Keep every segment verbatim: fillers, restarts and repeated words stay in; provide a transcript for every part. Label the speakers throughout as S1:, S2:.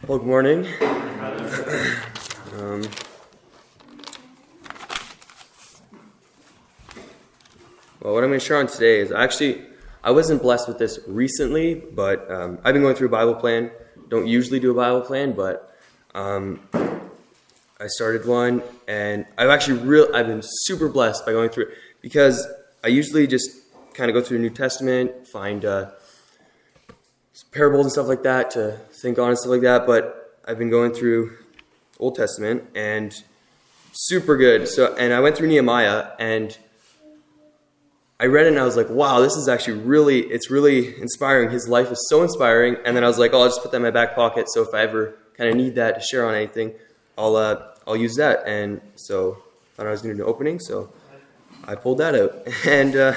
S1: Well, good morning. um, well, what I'm going to share on today is actually, I wasn't blessed with this recently, but um, I've been going through a Bible plan. Don't usually do a Bible plan, but um, I started one, and I've actually real I've been super blessed by going through it because I usually just kind of go through the New Testament, find uh, parables and stuff like that to think on and stuff like that, but I've been going through Old Testament and super good. So, and I went through Nehemiah and I read it and I was like, wow, this is actually really, it's really inspiring. His life is so inspiring. And then I was like, oh, I'll just put that in my back pocket. So if I ever kind of need that to share on anything, I'll uh, I'll use that. And so I thought I was going to do an opening, so I pulled that out. And uh,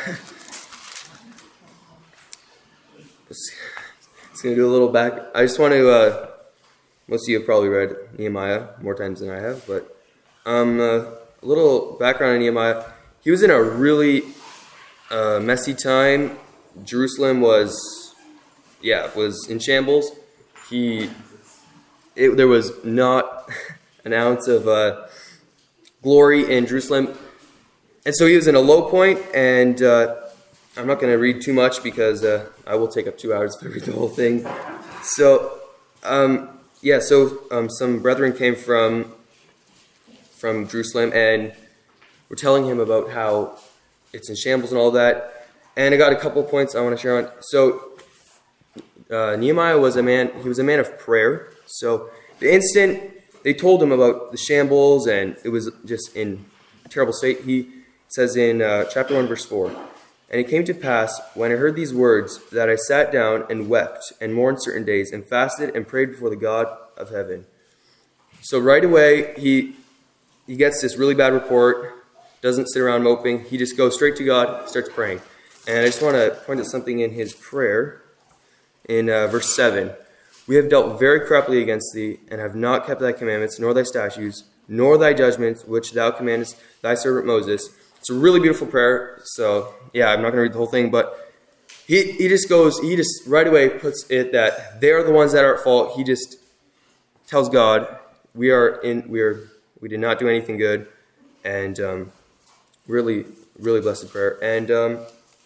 S1: it's, it's going to do a little back. I just want to, uh, most of you have probably read Nehemiah more times than I have, but um, uh, a little background on Nehemiah. He was in a really uh, messy time. Jerusalem was, yeah, was in shambles. He, it, there was not an ounce of uh, glory in Jerusalem. And so he was in a low point, and uh, I'm not going to read too much because uh, I will take up two hours if I read the whole thing. So, um, yeah, so um, some brethren came from from Jerusalem and were telling him about how it's in shambles and all that. And I got a couple of points I want to share on. So uh, Nehemiah was a man, he was a man of prayer. So the instant they told him about the shambles and it was just in a terrible state, he says in uh, chapter one, verse four, "And it came to pass, when I heard these words, that I sat down and wept and mourned certain days and fasted and prayed before the God of heaven." So right away, he he gets this really bad report, doesn't sit around moping. He just goes straight to God, starts praying. And I just want to point out something in his prayer in uh, verse seven. "We have dealt very corruptly against thee, and have not kept thy commandments, nor thy statutes, nor thy judgments, which thou commandest thy servant Moses." It's a really beautiful prayer. So, yeah, I'm not going to read the whole thing, but he, he just goes, he just right away puts it that they're the ones that are at fault. He just tells God, we are in, we are, we did not do anything good. And um, really, really blessed prayer. And um,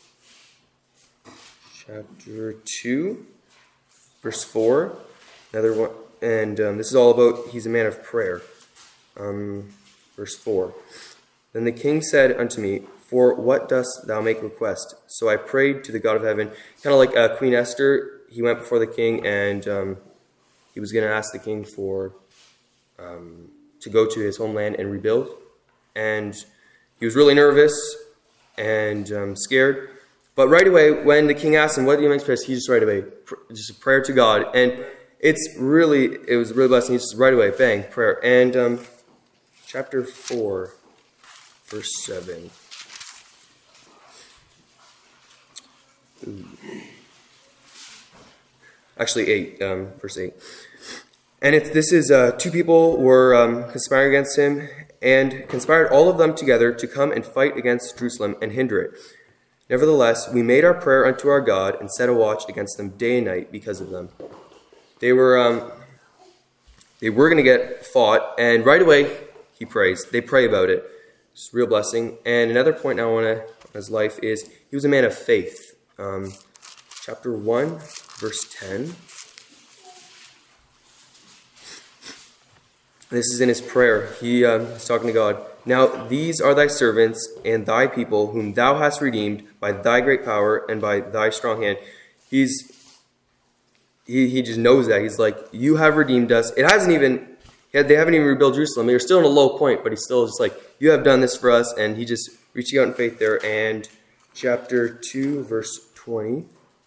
S1: chapter two, verse four, another one. And um, this is all about, he's a man of prayer. Um, verse four. "Then the king said unto me, For what dost thou make request? So I prayed to the God of heaven." Kind of like uh, Queen Esther, he went before the king and um, he was going to ask the king for um, to go to his homeland and rebuild. And he was really nervous and um, scared. But right away, when the king asked him, "What do you make request?" he just right away, pr- just a prayer to God. And it's really, it was really blessing. He just right away, bang, prayer. And um, chapter four. Verse seven. Ooh. Actually, eight. Um, verse eight. "And it, this is uh, two people were um, conspiring against him, and conspired all of them together to come and fight against Jerusalem and hinder it. Nevertheless, we made our prayer unto our God and set a watch against them day and night because of them." They were um, they were going to get fought, and right away he prays. They pray about it. It's a real blessing. And another point I want to, his life is, he was a man of faith. Um, chapter one, verse ten. This is in his prayer. He um, is talking to God. "Now these are thy servants and thy people, whom thou hast redeemed by thy great power and by thy strong hand." He's he, he just knows that. He's like, you have redeemed us. It hasn't even... Yeah, they haven't even rebuilt Jerusalem. They're still in a low point, but he's still just like, you have done this for us. And he just reaching out in faith there. And chapter two, verse twenty.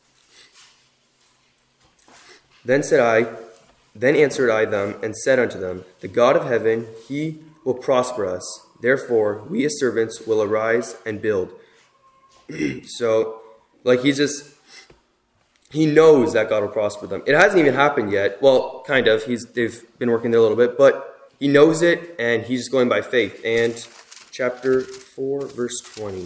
S1: "Then said I, then answered I them, and said unto them, The God of heaven, he will prosper us. Therefore, we as servants will arise and build." So, like he's just... He knows that God will prosper them. It hasn't even happened yet. Well, kind of. He's They've been working there a little bit. But he knows it, and he's just going by faith. And chapter four, verse twenty.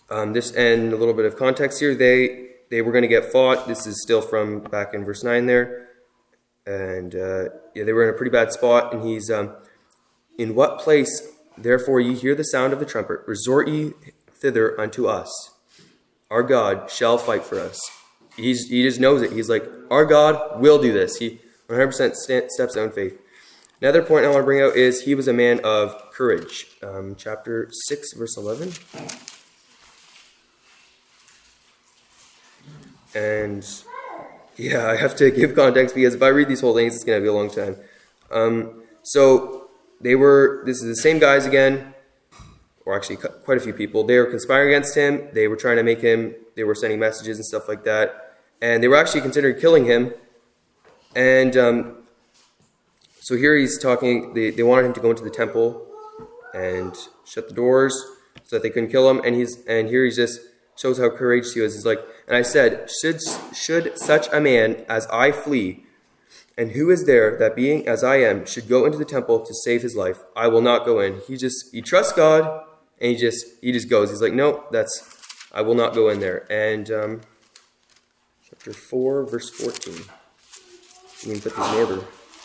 S1: Um, this and a little bit of context here. They they were going to get fought. This is still from back in verse nine there, and uh, yeah, they were in a pretty bad spot. And he's um, in what place, therefore, ye hear the sound of the trumpet, resort ye thither unto us. Our God shall fight for us. He's he just knows it. He's like, our God will do this. He one hundred percent steps out in faith. Another point I want to bring out is he was a man of courage. Um, chapter six, verse eleven. And yeah, I have to give context because if I read these whole things, it's going to be a long time. Um, so they were, this is the same guys again, or actually quite a few people. They were conspiring against him. They were trying to make him, they were sending messages and stuff like that. And they were actually considering killing him. And um, so here he's talking, they, they wanted him to go into the temple and shut the doors so that they couldn't kill him. And he's and here he just shows how courageous he was. He's like, and I said, should, should such a man as I flee, and who is there that being as I am should go into the temple to save his life? I will not go in. He just, he trusts God, and he just, he just goes. He's like, no, that's, I will not go in there. And um, chapter four, verse fourteen. You can put these in order.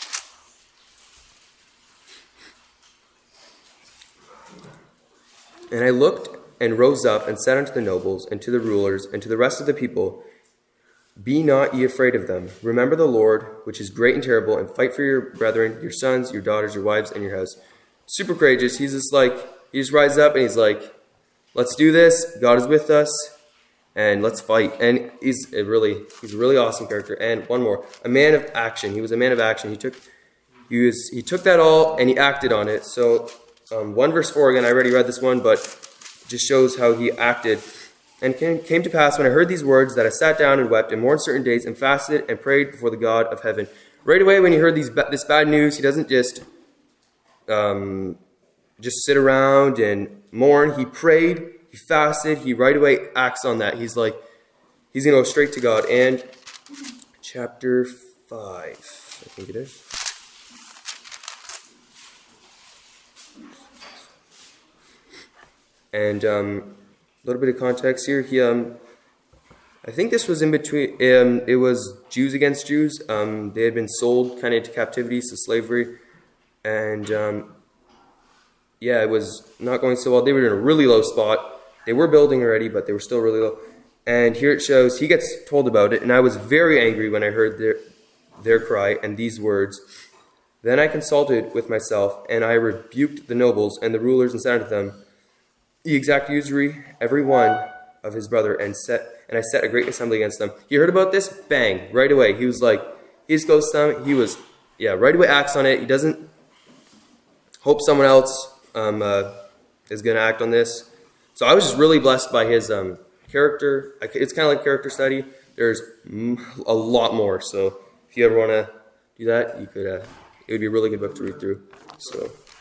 S1: And I looked and rose up and said unto the nobles and to the rulers and to the rest of the people, be not ye afraid of them. Remember the Lord, which is great and terrible, and fight for your brethren, your sons, your daughters, your wives, and your house. Super courageous. He's just like, he just rises up and he's like, let's do this. God is with us, and let's fight. And he's a really, he's a really awesome character. And one more, a man of action. He was a man of action. He took, he was, he took that all and he acted on it. So um, one verse four again. I already read this one, but it just shows how he acted. And came, came to pass when I heard these words that I sat down and wept and mourned certain days and fasted and prayed before the God of heaven. Right away, when he heard these this bad news, he doesn't just um, just sit around and mourn. He prayed, he fasted, he right away acts on that. He's like, he's going to go straight to God. And chapter five, I think it is. And um, a little bit of context here. He, um, I think this was in between. Um, it was Jews against Jews. Um, they had been sold kind of into captivity, so slavery, and um, yeah, it was not going so well. They were in a really low spot. They were building already, but they were still really low. And here it shows he gets told about it, and I was very angry when I heard their their cry and these words. Then I consulted with myself, and I rebuked the nobles and the rulers, and said unto them, the exact usury, every one of his brother, and set and I set a great assembly against them. He heard about this, bang, right away. He was like, he just goes to them. He was, yeah, right away acts on it. He doesn't hope someone else um, uh, is going to act on this. So I was just really blessed by his um, character. It's kind of like character study. There's a lot more. So if you ever want to do that, you could. Uh, it would be a really good book to read through. So.